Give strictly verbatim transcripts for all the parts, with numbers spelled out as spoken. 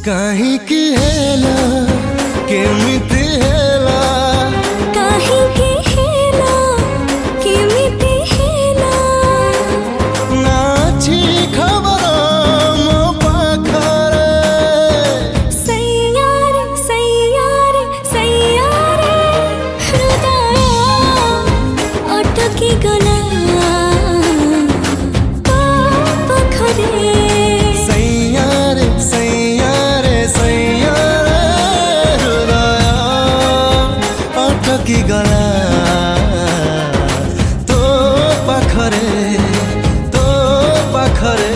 କାହିଁକି ହେଲା କେମିତି ହେଲା କାହିଁକି ହେଲା କେମିତି ହେଲା ନାଛି ଖବର ମୋ ପାଖରେ ସୈୟାରେ ସୈୟାରେ ସୈୟାରେ ହୃଦୟ ଅଟକି ଗଲା ତୋ ପାଖରେ की गला तो पाखरे तो पाखरे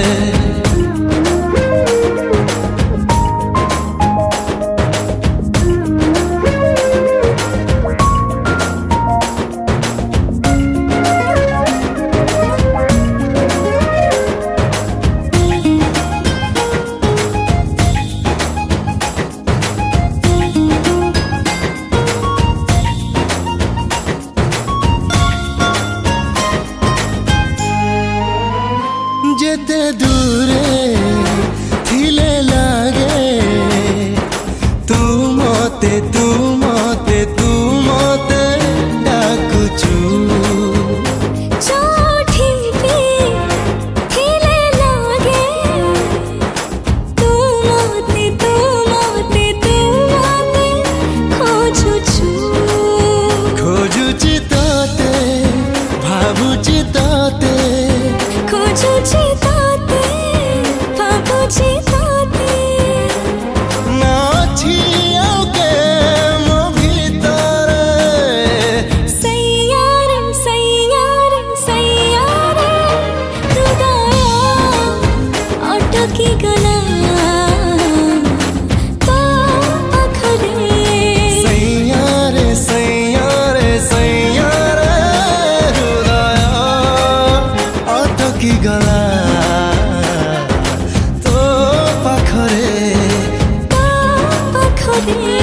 जेते दूरे थिले लागे तू मते तू मते तू मते डाकुचु जोठी भी थिले लागे तू मते तू मते तू मते खोजुछु खोजुची तोते भाबुची तोते खोजुची तोते भाबुची तोते नाची आके मो भीतरे सैयारे सैयारे सैयारे हृदय अटकी गला तो पाखरे सैयारे सैयारे सैयारे हृदय अटकी गला तो पाखरे तो पाखरे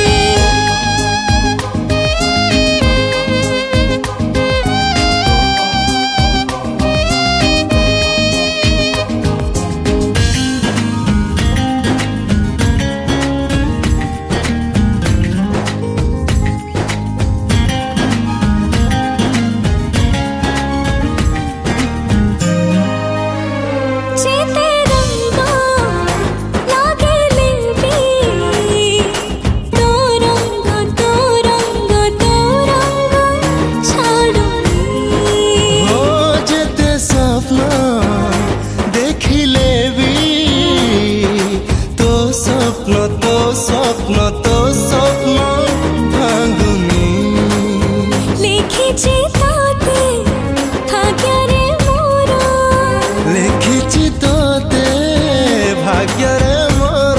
चेते रंगो लागे लेवी तो रंग तो रंग तो रंग छाड़ुनी हो जेते स्वप्न देखिले भी तो स्वप्न तो स्वप्न तो स्वप्न भांगुनी लिखिछि तोते भाग्यरे मोर लिखिछि तोते भाग्यरे मोर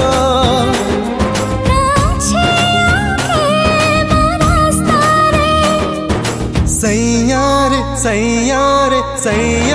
नाचे आके मो रास्तारे सैयारे सैयारे सैयारे